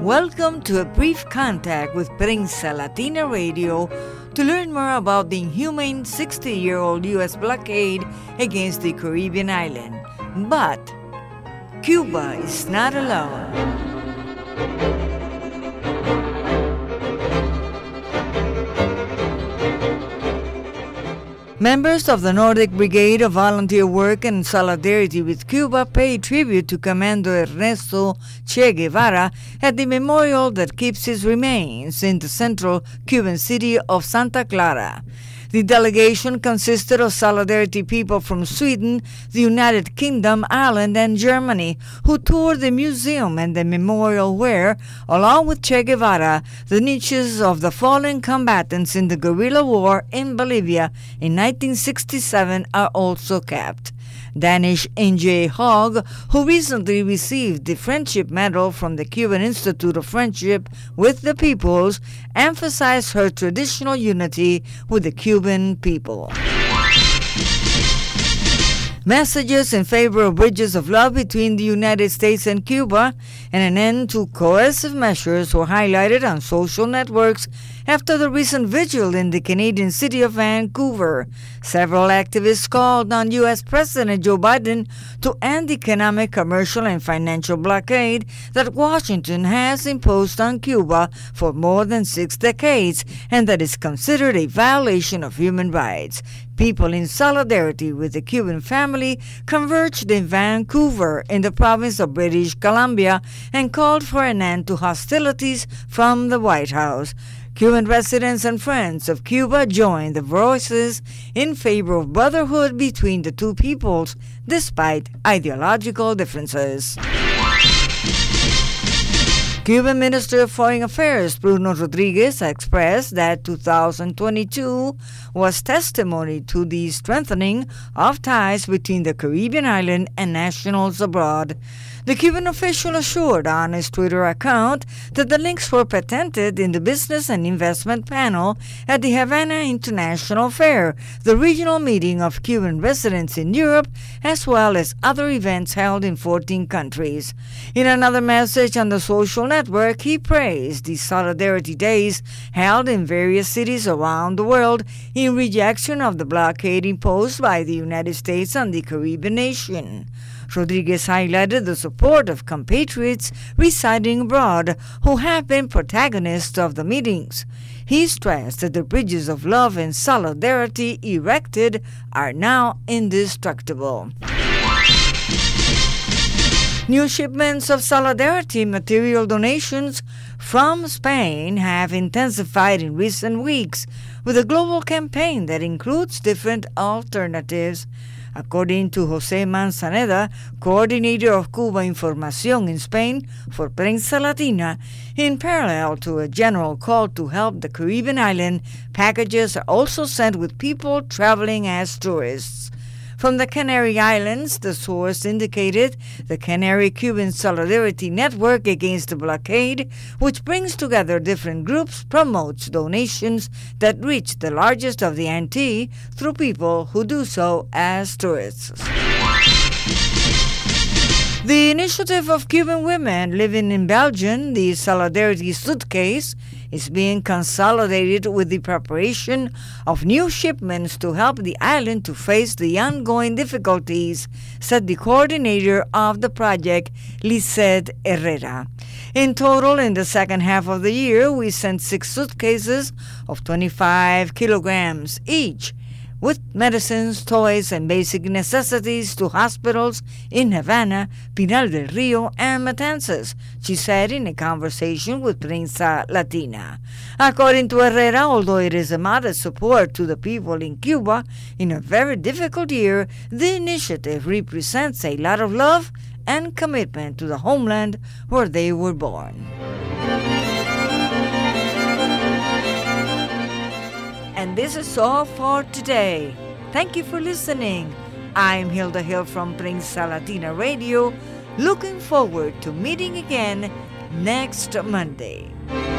Welcome to a brief contact with Prensa Latina Radio to learn more about the inhumane 60-year-old U.S. blockade against the Caribbean island. But Cuba is not alone. Members of the Nordic Brigade of Volunteer Work in solidarity with Cuba pay tribute to Commander Ernesto Che Guevara at the memorial that keeps his remains in the central Cuban city of Santa Clara. The delegation consisted of Solidarity people from Sweden, the United Kingdom, Ireland, and Germany, who toured the museum and the memorial where, along with Che Guevara, the niches of the fallen combatants in the guerrilla war in Bolivia in 1967 are also kept. Danish N.J. Hogg, who recently received the Friendship Medal from the Cuban Institute of Friendship with the Peoples, emphasized her traditional unity with the Cuban people. Messages in favor of bridges of love between the United States and Cuba and an end to coercive measures were highlighted on social networks after the recent vigil in the Canadian city of Vancouver. Several activists called on U.S. President Joe Biden to end the economic, commercial, and financial blockade that Washington has imposed on Cuba for more than 6 decades and that is considered a violation of human rights. People in solidarity with the Cuban family converged in Vancouver in the province of British Columbia and called for an end to hostilities from the White House. Cuban residents and friends of Cuba joined the voices in favor of brotherhood between the two peoples, despite ideological differences. Cuban Minister of Foreign Affairs Bruno Rodriguez expressed that 2022 was testimony to the strengthening of ties between the Caribbean island and nationals abroad. The Cuban official assured on his Twitter account that the links were patented in the Business and Investment Panel at the Havana International Fair, the regional meeting of Cuban residents in Europe, as well as other events held in 14 countries. In another message on the social network, he praised the Solidarity Days held in various cities around the world in rejection of the blockade imposed by the United States on the Caribbean nation. Rodriguez highlighted the support of compatriots residing abroad who have been protagonists of the meetings. He stressed that the bridges of love and solidarity erected are now indestructible. New shipments of solidarity material donations from Spain have intensified in recent weeks with a global campaign that includes different alternatives. According to José Manzaneda, coordinator of Cuba Información in Spain for Prensa Latina, in parallel to a general call to help the Caribbean island, packages are also sent with people traveling as tourists. From the Canary Islands, the source indicated the Canary Cuban Solidarity Network Against the Blockade, which brings together different groups, promotes donations that reach the largest of the Antilles through people who do so as tourists. The initiative of Cuban women living in Belgium, the Solidarity Suitcase, is being consolidated with the preparation of new shipments to help the island to face the ongoing difficulties, said the coordinator of the project, Lisette Herrera. In total, in the second half of the year, we sent 6 suitcases of 25 kilograms each, with medicines, toys, and basic necessities to hospitals in Havana, Pinal del Rio, and Matanzas, she said in a conversation with Prensa Latina. According to Herrera, although it is a modest support to the people in Cuba in a very difficult year, the initiative represents a lot of love and commitment to the homeland where they were born. And this is all for today. Thank you for listening. I'm Hilda Hill from Prensa Latina Radio, looking forward to meeting again next Monday.